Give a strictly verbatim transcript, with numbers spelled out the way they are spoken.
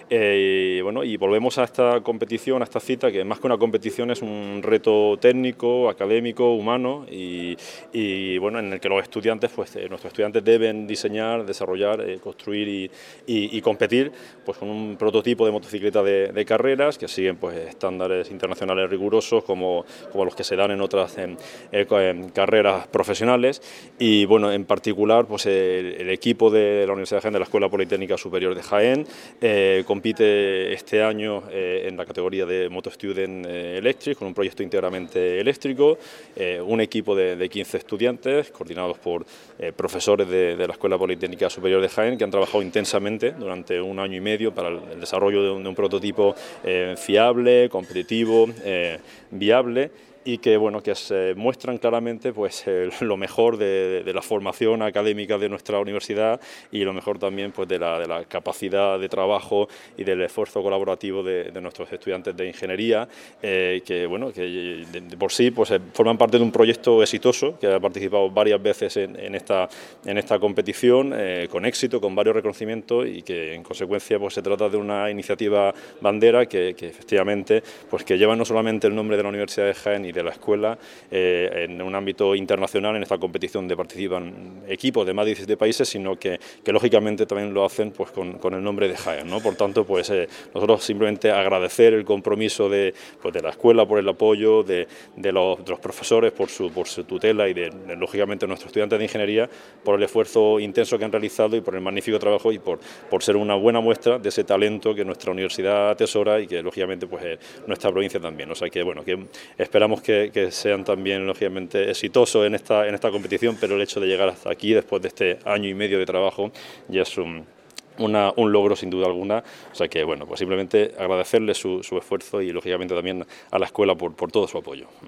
Eh, y, bueno, y volvemos a esta competición, a esta cita, que más que una competición es un reto técnico, académico, humano, y, y bueno, en el que los estudiantes, pues eh, nuestros estudiantes deben diseñar, desarrollar, eh, construir y, y, y competir pues con un prototipo de motocicleta de, de carreras que siguen pues estándares internacionales rigurosos como, como los que se dan en otras en, en carreras profesionales. Y bueno, en particular pues el, el equipo de la Universidad de Jaén, de la Escuela Politécnica Superior de Jaén, eh, compite este año eh, en la categoría de Moto Student eh, Electric, con un proyecto íntegramente eléctrico, eh, un equipo de, de quince estudiantes coordinados por eh, profesores de, de la Escuela Politécnica Superior de Jaén, que han trabajado intensamente durante un año y medio para el, el desarrollo de un, de un prototipo eh, fiable, competitivo, eh, viable, y que, bueno, que se muestran claramente pues, eh, lo mejor de, de la formación académica de nuestra universidad y lo mejor también pues, de, la, de la capacidad de trabajo y del esfuerzo colaborativo de, de nuestros estudiantes de ingeniería, eh, que, bueno, que de, de por sí pues, forman parte de un proyecto exitoso, que ha participado varias veces en, en, esta, en esta competición, eh, con éxito, con varios reconocimientos, y que en consecuencia pues, se trata de una iniciativa bandera que, que efectivamente pues, que lleva no solamente el nombre de la Universidad de Jaén y de la escuela eh, en un ámbito internacional. En esta competición donde participan equipos de más de diecisiete países, sino que, que lógicamente también lo hacen pues, con, con el nombre de Jaén, ¿no? Por tanto, pues eh, nosotros simplemente agradecer el compromiso de, pues, de la escuela por el apoyo, de, de, los, de los profesores por su, por su tutela y de, de, lógicamente, nuestros estudiantes de ingeniería por el esfuerzo intenso que han realizado y por el magnífico trabajo y por, por ser una buena muestra de ese talento que nuestra universidad atesora y que, lógicamente, pues eh, nuestra provincia también. O sea que, bueno, que esperamos que Que, que sean también, lógicamente, exitosos en esta, en esta competición, pero el hecho de llegar hasta aquí, después de este año y medio de trabajo, ya es un, una, un logro sin duda alguna. O sea que, bueno, pues simplemente agradecerles su, su esfuerzo y, lógicamente, también a la escuela por, por todo su apoyo.